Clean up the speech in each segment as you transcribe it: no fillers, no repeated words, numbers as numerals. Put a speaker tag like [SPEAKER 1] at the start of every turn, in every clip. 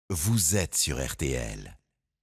[SPEAKER 1] Vous êtes sur RTL.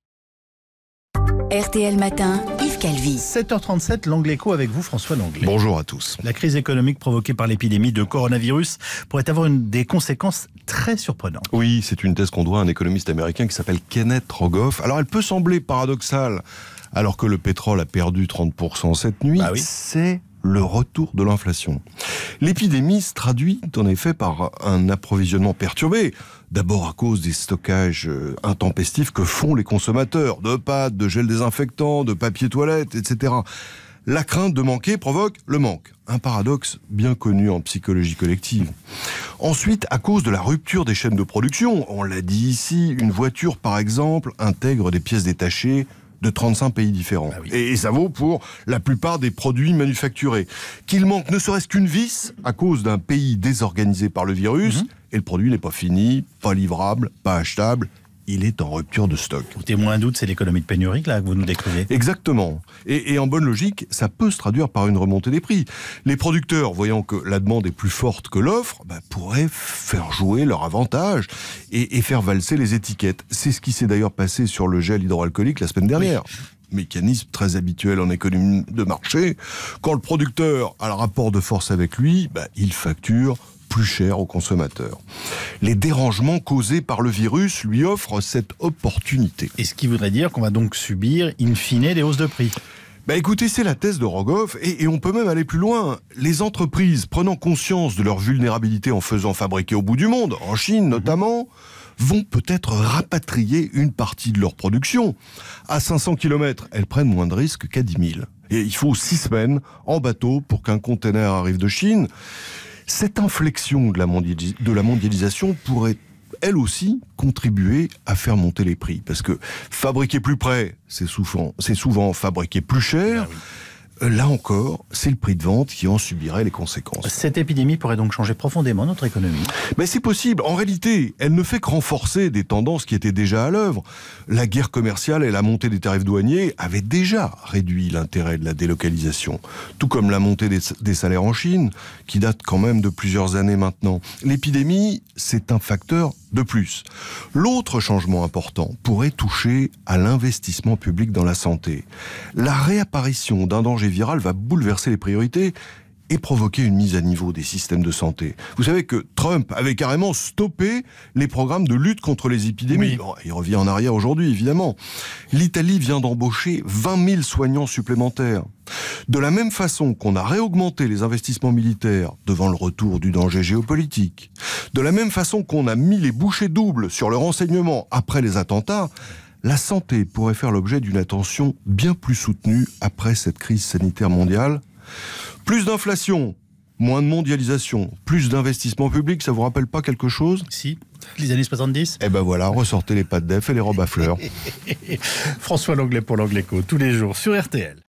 [SPEAKER 2] RTL Matin, Yves Calvi.
[SPEAKER 3] 7h37, l'Angle Écho avec vous, François Langlais.
[SPEAKER 4] Bonjour à tous.
[SPEAKER 3] La crise économique provoquée par l'épidémie de coronavirus pourrait avoir des conséquences très surprenantes.
[SPEAKER 4] Oui, c'est une thèse qu'on doit à un économiste américain qui s'appelle Kenneth Rogoff. Alors elle peut sembler paradoxale, alors que le pétrole a perdu 30% cette nuit.
[SPEAKER 3] Bah oui.
[SPEAKER 4] C'est le retour de l'inflation. L'épidémie se traduit en effet par un approvisionnement perturbé. D'abord à cause des stockages intempestifs que font les consommateurs, de pâtes, de gel désinfectant, de papier toilette, etc. La crainte de manquer provoque le manque. Un paradoxe bien connu en psychologie collective. Ensuite, à cause de la rupture des chaînes de production, on l'a dit ici, une voiture par exemple intègre des pièces détachées de 35 pays différents.
[SPEAKER 3] Ah oui.
[SPEAKER 4] Et ça vaut pour la plupart des produits manufacturés. Qu'il manque ne serait-ce qu'une vis à cause d'un pays désorganisé par le virus, et le produit n'est pas fini, pas livrable, pas achetable, il est en rupture de stock.
[SPEAKER 3] Au témoin d'un doute, c'est l'économie de pénurie là, que vous nous décrivez.
[SPEAKER 4] Exactement. Et en bonne logique, ça peut se traduire par une remontée des prix. Les producteurs, voyant que la demande est plus forte que l'offre, pourraient faire jouer leur avantage et faire valser les étiquettes. C'est ce qui s'est d'ailleurs passé sur le gel hydroalcoolique la semaine dernière. Oui. Mécanisme très habituel en économie de marché. Quand le producteur a le rapport de force avec lui, il facture plus cher aux consommateurs. Les dérangements causés par le virus lui offrent cette opportunité.
[SPEAKER 3] Et ce qui voudrait dire qu'on va donc subir, in fine, des hausses de prix.
[SPEAKER 4] Écoutez, c'est la thèse de Rogoff, et on peut même aller plus loin. Les entreprises, prenant conscience de leur vulnérabilité en faisant fabriquer au bout du monde, en Chine notamment, vont peut-être rapatrier une partie de leur production. À 500 km, elles prennent moins de risques qu'à 10 000. Et il faut 6 semaines en bateau pour qu'un container arrive de Chine. Cette inflexion de la mondialisation pourrait, elle aussi, contribuer à faire monter les prix. Parce que fabriquer plus près, c'est souvent fabriquer plus cher.
[SPEAKER 3] Ah oui.
[SPEAKER 4] Là encore, c'est le prix de vente qui en subirait les conséquences.
[SPEAKER 3] Cette épidémie pourrait donc changer profondément notre économie.
[SPEAKER 4] C'est possible. En réalité, elle ne fait que renforcer des tendances qui étaient déjà à l'œuvre. La guerre commerciale et la montée des tarifs douaniers avaient déjà réduit l'intérêt de la délocalisation. Tout comme la montée des salaires en Chine, qui date quand même de plusieurs années maintenant. L'épidémie, c'est un facteur de plus. L'autre changement important pourrait toucher à l'investissement public dans la santé. La réapparition d'un danger viral va bouleverser les priorités et provoquer une mise à niveau des systèmes de santé. Vous savez que Trump avait carrément stoppé les programmes de lutte contre les épidémies.
[SPEAKER 3] Oui.
[SPEAKER 4] Bon, il revient en arrière aujourd'hui, évidemment. L'Italie vient d'embaucher 20 000 soignants supplémentaires. De la même façon qu'on a réaugmenté les investissements militaires devant le retour du danger géopolitique, de la même façon qu'on a mis les bouchées doubles sur le renseignement après les attentats, la santé pourrait faire l'objet d'une attention bien plus soutenue après cette crise sanitaire mondiale. Plus d'inflation, moins de mondialisation, plus d'investissement public, ça vous rappelle pas quelque chose ?
[SPEAKER 3] Si, les années 70.
[SPEAKER 4] Voilà, ressortez les pâtes d'Ef et les robes à fleurs.
[SPEAKER 3] François Langlais pour l'Angle Écho, tous les jours sur RTL.